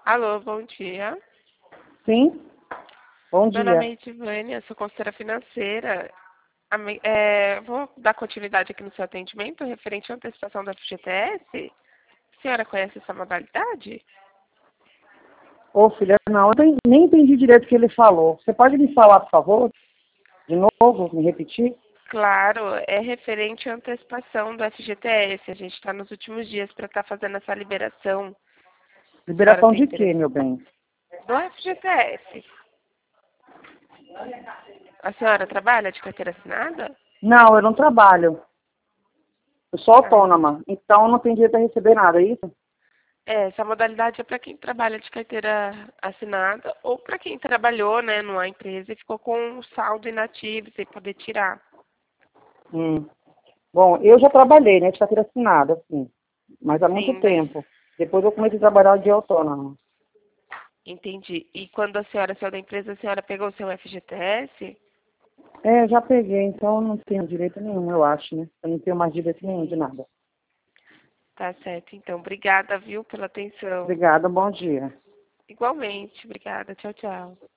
Alô, bom dia. Sim, bom Meu nome é dia. Edivânia, sou consultora financeira. Vou dar continuidade aqui no seu atendimento referente à antecipação da FGTS. A senhora conhece essa modalidade? Ô, filha, não, eu nem entendi direito o que ele falou. Você pode me falar, por favor, de novo, me repetir? Claro, é referente à antecipação do FGTS. A gente está nos últimos dias para estar fazendo essa liberação. A senhora Liberação tem de interesse? quê, meu bem? Do FGTS. A senhora trabalha de carteira assinada? Não, eu não trabalho. Eu sou Ah, entendi. autônoma, então eu não tenho direito a receber nada, é isso? Essa modalidade é para quem trabalha de carteira assinada ou para quem trabalhou, né, numa empresa e ficou com um saldo inativo sem poder tirar. Hum. Bom, eu já trabalhei, né, de carteira assinada, assim, mas há muito Sim, daí. tempo. Depois eu comecei a trabalhar de autônoma. Entendi. E quando a senhora saiu da empresa, a senhora pegou o seu FGTS? É, já peguei, então eu não tenho direito nenhum, eu acho, né? Eu não tenho mais direito nenhum de Sim. nada. Tá certo, então. Obrigada, viu, pela atenção. Obrigada, bom dia. Igualmente. Obrigada. Tchau, tchau.